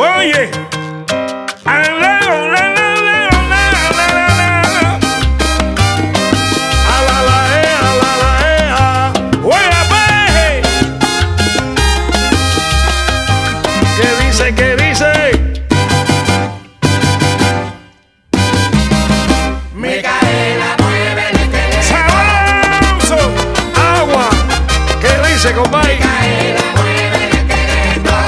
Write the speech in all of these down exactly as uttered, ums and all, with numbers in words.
Oye. ¿Qué dice? Micaela mueve el esqueleto. ¡Sabroso! ¡Agua! ¿Qué dice, compadre? Micaela mueve el esqueleto.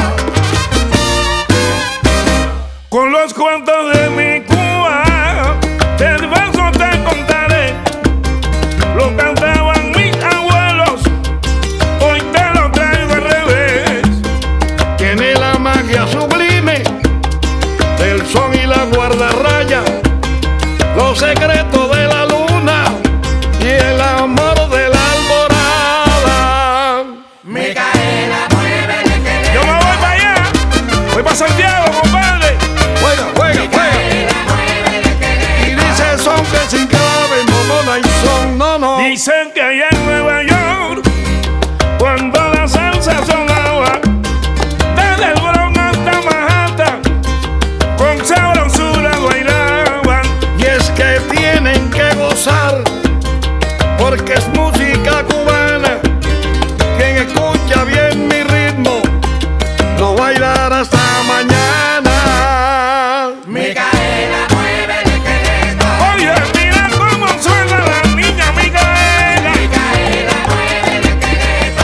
Con los cuentos de mi Cuba, el verso te contaré. Lo cantaban mis abuelos, hoy te lo traigo al revés. Tiene la magia sublime del son y la guardarraya, los secretos de la luna y el amor de la alborada. Micaela mueve el esqueleto. Yo me voy para allá, voy para Santiago, compadre. Juega, juega, juega. Micaela mueve el esqueleto. Y dice son que sin clave no, no hay son, no, no. Dicen que allá en Nueva York, cuando la salsa sonaba, desde el Bronx hasta Manhattan, con sabrosura bailaban. Y es que tienen que gozar, porque es música cubana. Quien escucha bien mi ritmo, lo bailar hasta mañana. Micaela mueve el esqueleto. Oye, mira cómo suena la niña Micaela. Micaela mueve el esqueleto.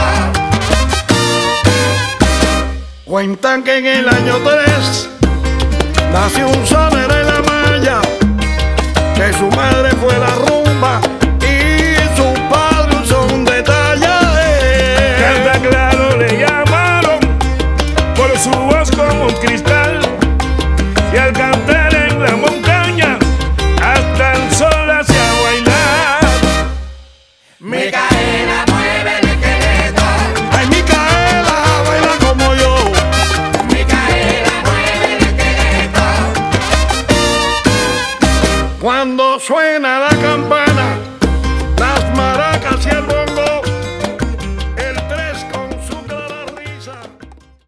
Cuentan que en el año tres nació un sonero en la malla, que su madre fue la rumba y su padre un son de talla. Canta claro le llamaron por su voz como un cristal, y al cantar en la montaña hasta el sol hacia bailar. Micaela mueve el esqueleto. Ay, Micaela, baila como yo. Micaela mueve el esqueleto. Cuando suena la campana,